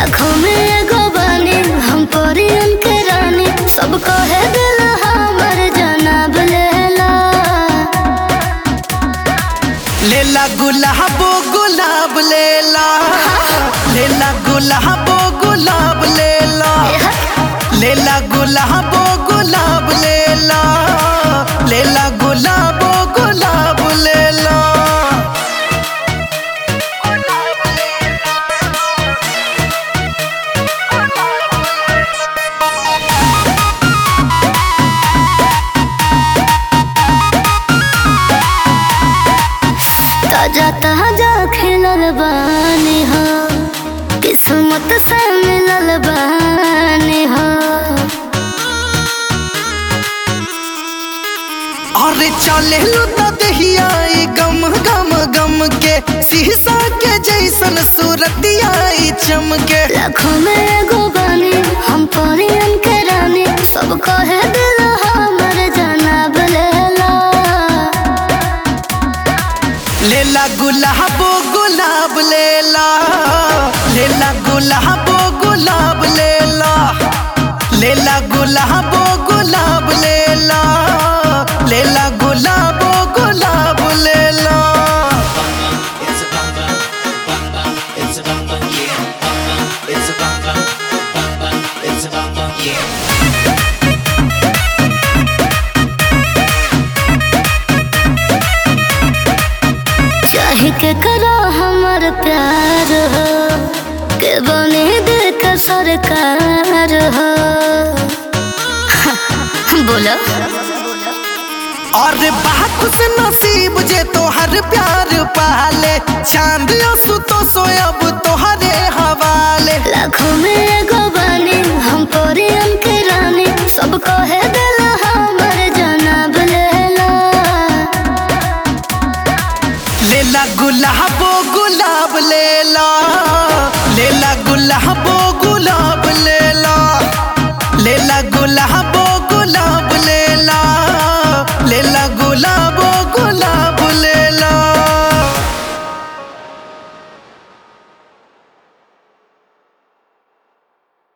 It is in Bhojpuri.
लाखों में एगो बानी हम परियन के रानी, सब कहे दिल हमर जनाब लेला। लेला गुलाबो गुलाब लेला, लेला गुलाबो गुलाब लेला, लेला गुलाबो गुलाब लेला, लेला गुलाबो गुलाब लेला। ताजा ताजा खिलल बानी हो, किस्मत से मिलल बानी हो। अरे चले लो तो दहिया गम गम गम के, शीशा के जैसन सूरतिया चमके। लाखों में एगो बानी हम परियन के रानी, सब कहे दिल हमर जनाब लेला। लेला गुलाबो गुलाब लेला, लेला गुलाबो गुलाब लेला, लेला गुलाबो गुलाब लेला, लेला गुलाबो गुलाब लेला। It's a bang bang, bang bang, it's a bang bang, yeah, bang bang, it's a bang bang, bang bang, it's a bang bang, yeah. चाहे के करो हमर प्यार हो, के बने दिल का सरकार हो। बोलो और बात से नसीब जे तोहर प्यार पाले, चांद सुतो सोयब तोहरे हवाले। लाखों में